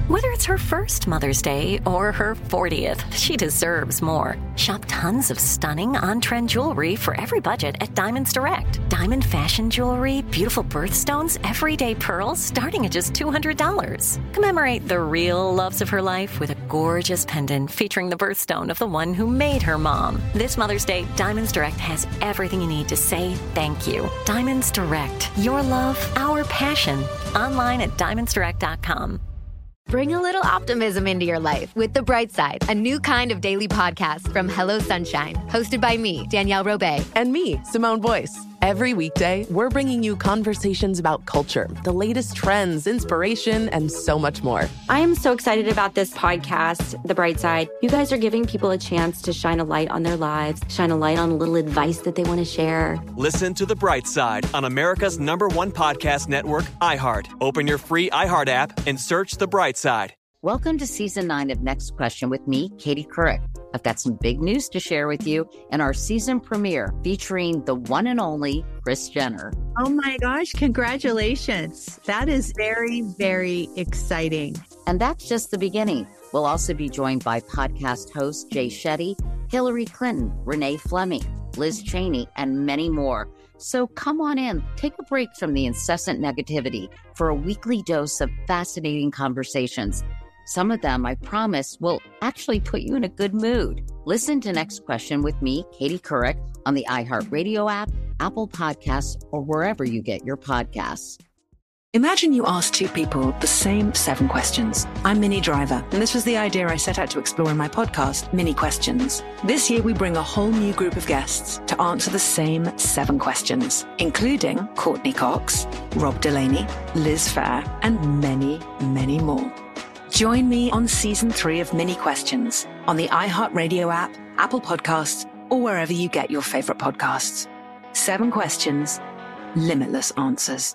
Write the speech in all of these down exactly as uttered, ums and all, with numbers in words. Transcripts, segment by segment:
Whether it's her first Mother's Day or her fortieth, she deserves more. Shop tons of stunning on-trend jewelry for every budget at Diamonds Direct. Diamond fashion jewelry, beautiful birthstones, everyday pearls starting at just two hundred dollars. Commemorate the real loves of her life with a gorgeous pendant featuring the birthstone of the one who made her mom. This Mother's Day, Diamonds Direct has everything you need to say thank you. Diamonds Direct. Your love, our passion. Online at diamonds direct dot com. Bring a little optimism into your life with The Bright Side, a new kind of daily podcast from Hello Sunshine, hosted by me, Danielle Robay. And me, Simone Boyce. Every weekday, we're bringing you conversations about culture, the latest trends, inspiration, and so much more. I am so excited about this podcast, The Bright Side. You guys are giving people a chance to shine a light on their lives, shine a light on a little advice that they want to share. Listen to The Bright Side on America's number one podcast network, iHeart. Open your free iHeart app and search The Bright Side. Welcome to season nine of Next Question with me, Katie Couric. I've got some big news to share with you in our season premiere featuring the one and only Kris Jenner. Oh my gosh, congratulations. That is very, very exciting. And that's just the beginning. We'll also be joined by podcast host Jay Shetty, Hillary Clinton, Renee Fleming, Liz Cheney, and many more. So come on in, take a break from the incessant negativity for a weekly dose of fascinating conversations. Some of them, I promise, will actually put you in a good mood. Listen to Next Question with me, Katie Couric, on the iHeartRadio app, Apple Podcasts, or wherever you get your podcasts. Imagine you ask two people the same seven questions. I'm Minnie Driver, and this was the idea I set out to explore in my podcast, Minnie Questions. This year, we bring a whole new group of guests to answer the same seven questions, including Courtney Cox, Rob Delaney, Liz Phair, and many, many more. Join me on season three of Minnie Questions on the iHeartRadio app, Apple Podcasts, or wherever you get your favorite podcasts. Seven questions, limitless answers.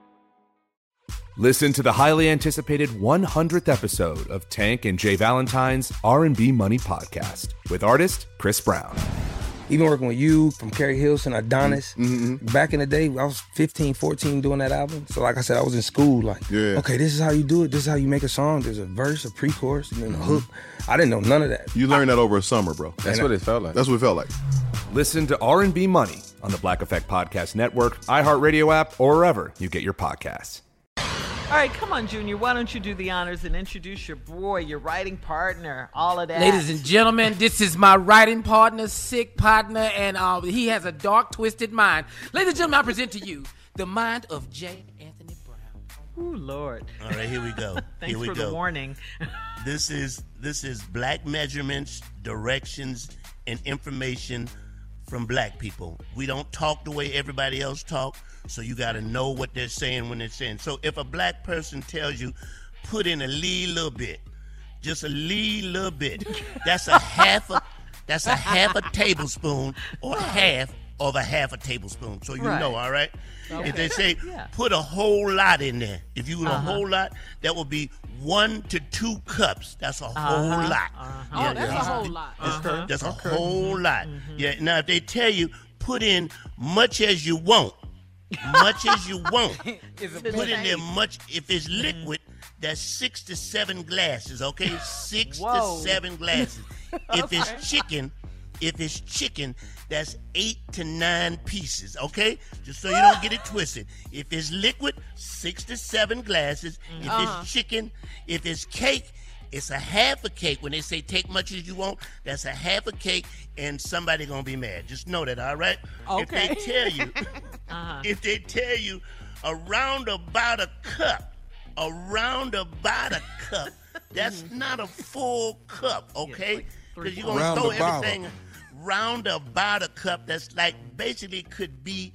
Listen to the highly anticipated one hundredth episode of Tank and Jay Valentine's R and B Money Podcast with artist Chris Brown. Even working with you, from Carrie Hilson, Adonis, mm-hmm. back in the day, I was fifteen, fourteen doing that album. So like I said, I was in school like, yeah. okay, this is how you do it. This is how you make a song. There's a verse, a pre-chorus, and then a hook. I didn't know none of that. You learned that over a summer, bro. That's what it felt like. That's what it felt like. Listen to R and B Money on the Black Effect Podcast Network, iHeartRadio app, or wherever you get your podcasts. All right, come on, Junior. Why don't you do the honors and introduce your boy, your writing partner, all of that. Ladies and gentlemen, this is my writing partner, sick partner, and uh, he has a dark, twisted mind. Ladies and gentlemen, I present to you the mind of J. Anthony Brown. Ooh, Lord. All right, here we go. Thanks here we for go. the warning. This is this is black measurements, directions, and information from black people. We don't talk the way everybody else talk. So you got to know what they're saying when they're saying. So if a black person tells you, put in a lee little bit, just a lee little bit, that's a half a, that's a half a tablespoon or half of a half a tablespoon. So you Right. know, all right? Okay. If they say, Yeah. put a whole lot in there, if you put Uh-huh. a whole lot, that will be one to two cups. That's a whole Uh-huh. lot. Uh-huh. Oh, that's a whole lot. That's, Uh-huh. that's a Okay. whole lot. Yeah. Now, if they tell you, put in much as you want, much as you want. Is a Put in there big- much. If it's liquid, that's six to seven glasses, okay? Six Whoa. to seven glasses. If it's chicken, if it's chicken, that's eight to nine pieces, okay? Just so you don't get it twisted. If it's liquid, six to seven glasses. If Uh-huh. it's chicken, if it's cake, it's a half a cake. When they say take much as you want, that's a half a cake, and somebody gonna be mad. Just know that, all right? Okay. If they tell you, Uh-huh. if they tell you around about a cup, around about a cup, that's not a full cup, okay? Because you're gonna Round throw about. everything round about a cup. That's like basically could be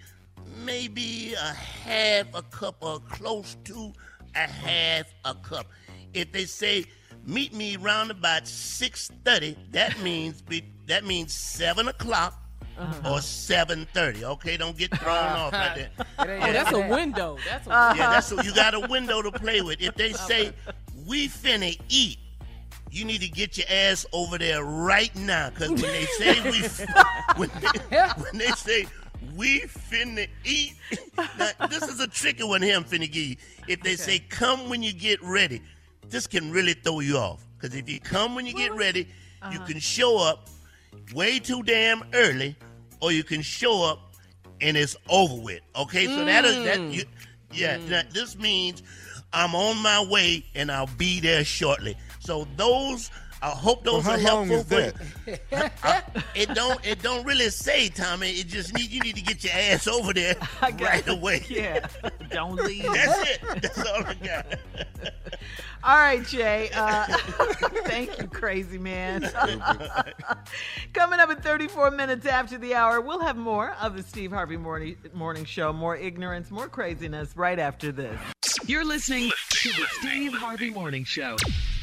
maybe a half a cup or close to a half a cup. If they say meet me round about six thirty, that means be, that means seven o'clock Uh-huh. or seven thirty. Okay, don't get thrown off right there. Oh, that's a window. That's a Yeah, that's a, you got a window to play with. If they say we finna eat, you need to get your ass over there right now. Cause when they say we, when they, when they say we finna eat, now, this is a tricky one here I'm finna give you. If they say come when you get ready, this can really throw you off. Because if you come when you get ready, Uh-huh. you can show up way too damn early, or you can show up and it's over with. Okay, so that is that. You, yeah, Mm. now, this means I'm on my way and I'll be there shortly. So those, I hope those Well, are how long helpful. is for you. I- it don't it don't really say, Tommy. It just need you need to get your ass over there right away. Yeah, don't leave. That's it. That's all I got. All right, Jay. Uh, thank you, crazy man. Coming up at thirty-four minutes after the hour, we'll have more of the Steve Harvey Morning, morning Show. More ignorance, more craziness right after this. You're listening to the Steve Harvey Morning Show.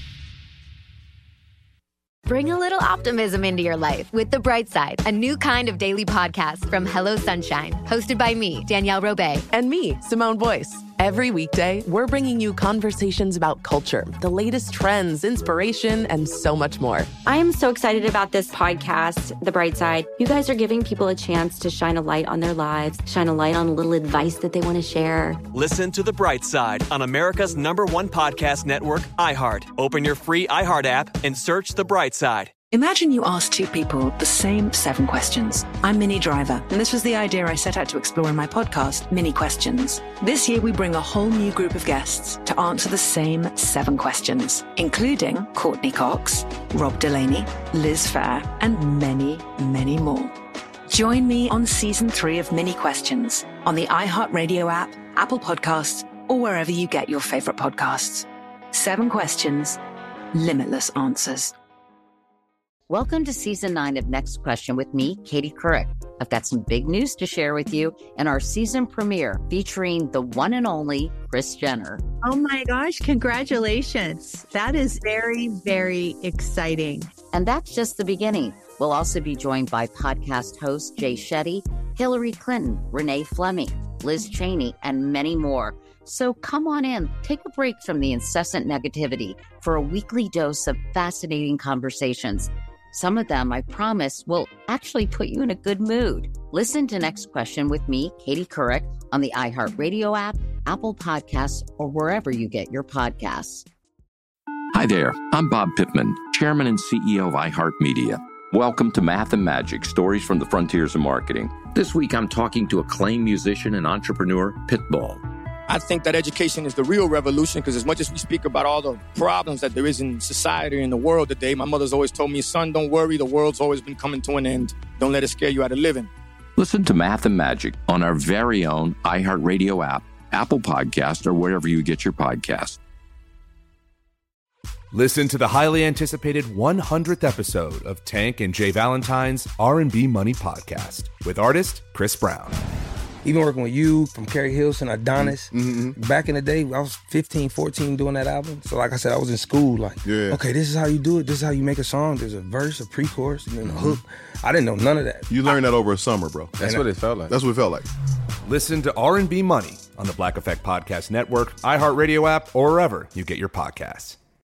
Bring a little optimism into your life with The Bright Side, a new kind of daily podcast from Hello Sunshine, hosted by me, Danielle Robay. And me, Simone Boyce. Every weekday, we're bringing you conversations about culture, the latest trends, inspiration, and so much more. I am so excited about this podcast, The Bright Side. You guys are giving people a chance to shine a light on their lives, shine a light on a little advice that they want to share. Listen to The Bright Side on America's number one podcast network, iHeart. Open your free iHeart app and search The Bright Side. Imagine you ask two people the same seven questions. I'm Minnie Driver, and this was the idea I set out to explore in my podcast, Mini Questions. This year, we bring a whole new group of guests to answer the same seven questions, including Courtney Cox, Rob Delaney, Liz Phair, and many, many more. Join me on season three of Mini Questions on the iHeartRadio app, Apple Podcasts, or wherever you get your favorite podcasts. Seven questions, limitless answers. Welcome to season nine of Next Question with me, Katie Couric. I've got some big news to share with you in our season premiere featuring the one and only Kris Jenner. Oh my gosh, congratulations. That is very, very exciting. And that's just the beginning. We'll also be joined by podcast host Jay Shetty, Hillary Clinton, Renee Fleming, Liz Cheney, and many more. So come on in, take a break from the incessant negativity for a weekly dose of fascinating conversations. Some of them, I promise, will actually put you in a good mood. Listen to Next Question with me, Katie Couric, on the iHeartRadio app, Apple Podcasts, or wherever you get your podcasts. Hi there, I'm Bob Pittman, Chairman and C E O of iHeartMedia. Welcome to Math and Magic, Stories from the Frontiers of Marketing. This week, I'm talking to acclaimed musician and entrepreneur, Pitbull. I think that education is the real revolution, because as much as we speak about all the problems that there is in society and the world today, my mother's always told me, son, don't worry, the world's always been coming to an end. Don't let it scare you out of living. Listen to Math and Magic on our very own iHeartRadio app, Apple Podcast, or wherever you get your podcasts. Listen to the highly anticipated one hundredth episode of Tank and Jay Valentine's R and B Money Podcast with artist Chris Brown. Even working with you, from Carrie Hilson, Adonis. Mm-hmm. Back in the day, I was fifteen, fourteen doing that album. So like I said, I was in school like, Yeah. okay, this is how you do it. This is how you make a song. There's a verse, a pre-chorus, and then a hook. I didn't know none of that. You learned that over a summer, bro. That's what it felt like. That's what it felt like. Listen to R and B Money on the Black Effect Podcast Network, iHeartRadio app, or wherever you get your podcasts.